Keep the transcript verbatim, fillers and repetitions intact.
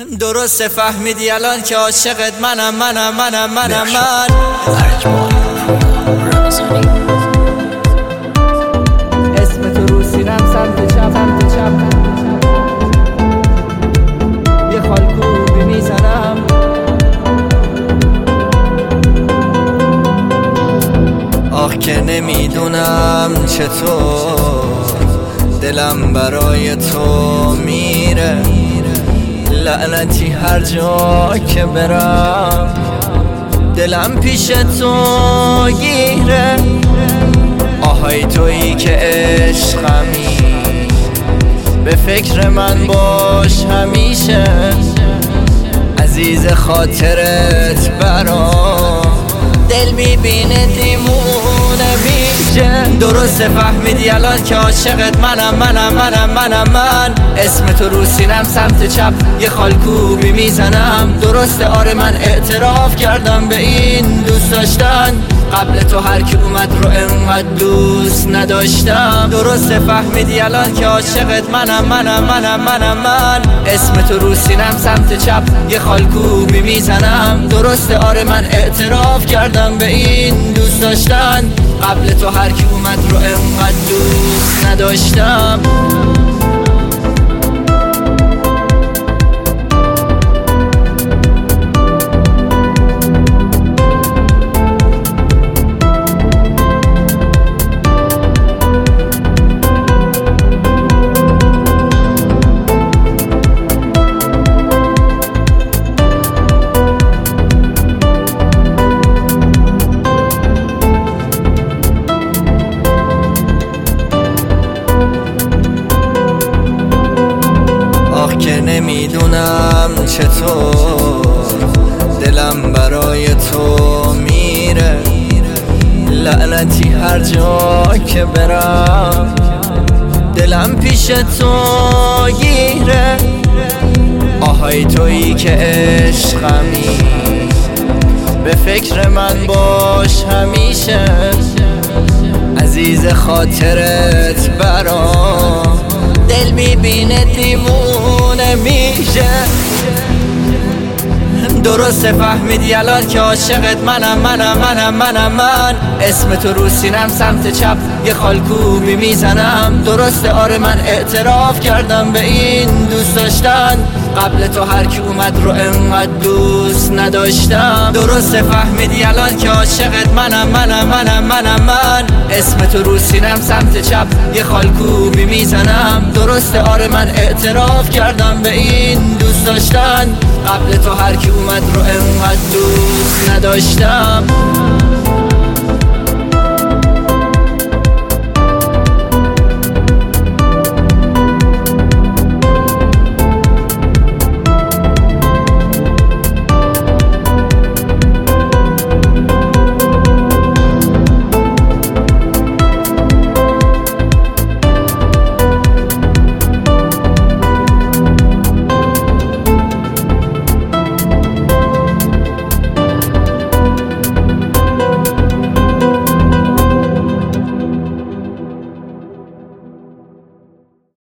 درسته فهمیدی الان که عاشقت منم منم منم منم من اسم تو رو سینم سمت چپ سمت چپ یه خالکوبی میزنم آخ که نمیدونم چطور دلم برای تو میره لعنتی هر جا که برم دلم پیش تو گیره آهای تویی که عشقمی به فکر من باش همیشه عزیز خاطرت برام دل میبینه دیمونه میشه درسته فهمیدی الان که عاشقت منم منم منم منم من اسم تو رو سینم سمت چپ یه خالکوبی میزنم درسته آره من اعتراف کردم به این دوست داشتن قبل تو هر کی اومد رو انقدر دوست نداشتم درسته فهمیدی الان که عاشقت منم منم منم منم من اسم تو رو سینم سمت چپ یه خالکوبی میزنم درسته آره من اعتراف کردم به این دوست داشتن قبل تو هر کی اومد رو انقدر دوست نداشتم که نمیدونم چطور دلم برای تو میره لعنتی هر جا که برم دلم پیش تو گیره آهای تویی که عشقمی به فکر من باش همیشه عزیز خاطرت برام دل میبینه دیوونه میشه درسته فهمیدی الان که عاشقت منم منم منم منم من اسم تو رو سینم سمت چپ یه خالکوبی میزنم درسته آره من اعتراف کردم به این دوست داشتن قبل تو هر کی اومد رو انقدر دوست نداشتم درسته فهمیدی الان که عاشقت منم منم منم منم من اسم تو رو سینم سمت چپ یه خالکوبی میزنم درسته آره من اعتراف کردم به این دوست داشتن قبل تو هر کی اومد رو انقدر دوست نداشتم